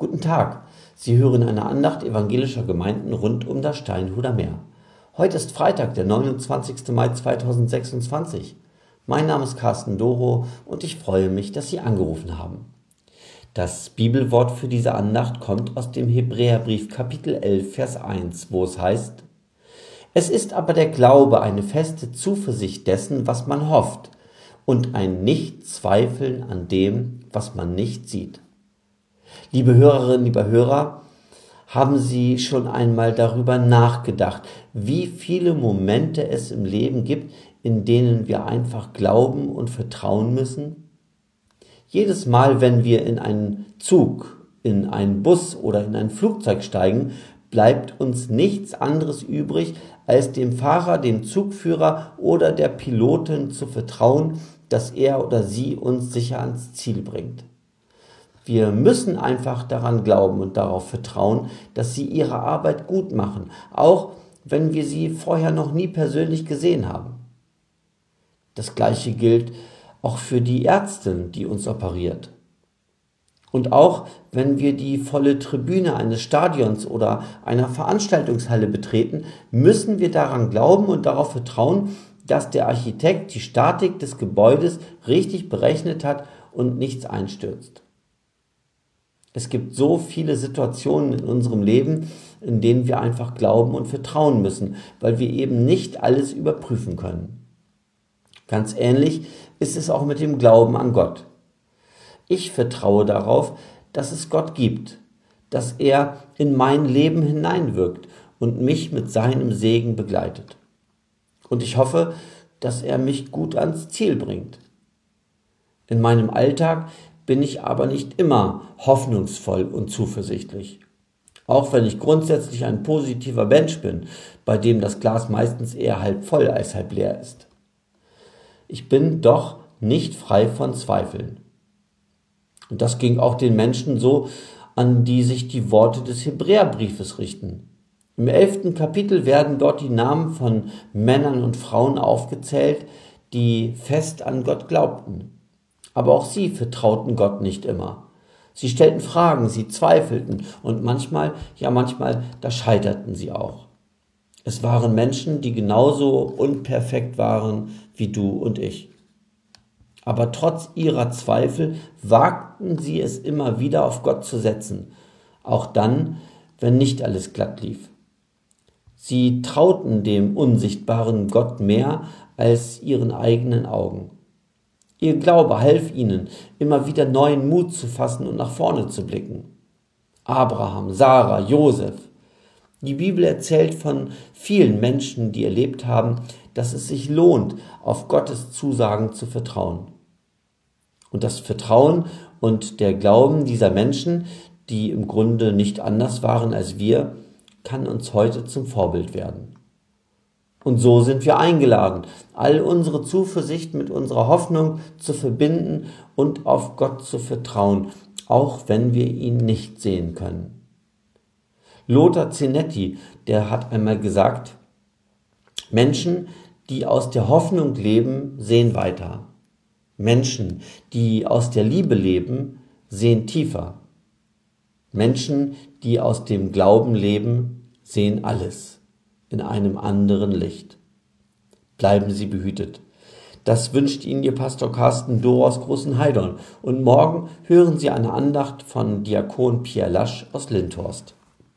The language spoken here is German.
Guten Tag, Sie hören eine Andacht evangelischer Gemeinden rund um das Steinhuder Meer. Heute ist Freitag, der 29. Mai 2026. Mein Name ist Carsten Doro und ich freue mich, dass Sie angerufen haben. Das Bibelwort für diese Andacht kommt aus dem Hebräerbrief Kapitel 11, Vers 1, wo es heißt: Es ist aber der Glaube eine feste Zuversicht dessen, was man hofft, und ein Nichtzweifeln an dem, was man nicht sieht. Liebe Hörerinnen, lieber Hörer, haben Sie schon einmal darüber nachgedacht, wie viele Momente es im Leben gibt, in denen wir einfach glauben und vertrauen müssen? Jedes Mal, wenn wir in einen Zug, in einen Bus oder in ein Flugzeug steigen, bleibt uns nichts anderes übrig, als dem Fahrer, dem Zugführer oder der Pilotin zu vertrauen, dass er oder sie uns sicher ans Ziel bringt. Wir müssen einfach daran glauben und darauf vertrauen, dass sie ihre Arbeit gut machen, auch wenn wir sie vorher noch nie persönlich gesehen haben. Das Gleiche gilt auch für die Ärztin, die uns operiert. Und auch wenn wir die volle Tribüne eines Stadions oder einer Veranstaltungshalle betreten, müssen wir daran glauben und darauf vertrauen, dass der Architekt die Statik des Gebäudes richtig berechnet hat und nichts einstürzt. Es gibt so viele Situationen in unserem Leben, in denen wir einfach glauben und vertrauen müssen, weil wir eben nicht alles überprüfen können. Ganz ähnlich ist es auch mit dem Glauben an Gott. Ich vertraue darauf, dass es Gott gibt, dass er in mein Leben hineinwirkt und mich mit seinem Segen begleitet. Und ich hoffe, dass er mich gut ans Ziel bringt. In meinem Alltag bin ich aber nicht immer hoffnungsvoll und zuversichtlich. Auch wenn ich grundsätzlich ein positiver Mensch bin, bei dem das Glas meistens eher halb voll als halb leer ist. Ich bin doch nicht frei von Zweifeln. Und das ging auch den Menschen so, an die sich die Worte des Hebräerbriefes richten. Im 11. Kapitel werden dort die Namen von Männern und Frauen aufgezählt, die fest an Gott glaubten. Aber auch sie vertrauten Gott nicht immer. Sie stellten Fragen, sie zweifelten und manchmal, da scheiterten sie auch. Es waren Menschen, die genauso unperfekt waren wie du und ich. Aber trotz ihrer Zweifel wagten sie es immer wieder, auf Gott zu setzen, auch dann, wenn nicht alles glatt lief. Sie trauten dem unsichtbaren Gott mehr als ihren eigenen Augen. Ihr Glaube half ihnen, immer wieder neuen Mut zu fassen und nach vorne zu blicken. Abraham, Sarah, Josef. Die Bibel erzählt von vielen Menschen, die erlebt haben, dass es sich lohnt, auf Gottes Zusagen zu vertrauen. Und das Vertrauen und der Glauben dieser Menschen, die im Grunde nicht anders waren als wir, kann uns heute zum Vorbild werden. Und so sind wir eingeladen, all unsere Zuversicht mit unserer Hoffnung zu verbinden und auf Gott zu vertrauen, auch wenn wir ihn nicht sehen können. Lothar Zenetti, der hat einmal gesagt: Menschen, die aus der Hoffnung leben, sehen weiter. Menschen, die aus der Liebe leben, sehen tiefer. Menschen, die aus dem Glauben leben, sehen alles in einem anderen Licht. Bleiben Sie behütet. Das wünscht Ihnen Ihr Pastor Carsten Doro aus Großenheidorn. Und morgen hören Sie eine Andacht von Diakon Pierre Lasch aus Lindhorst.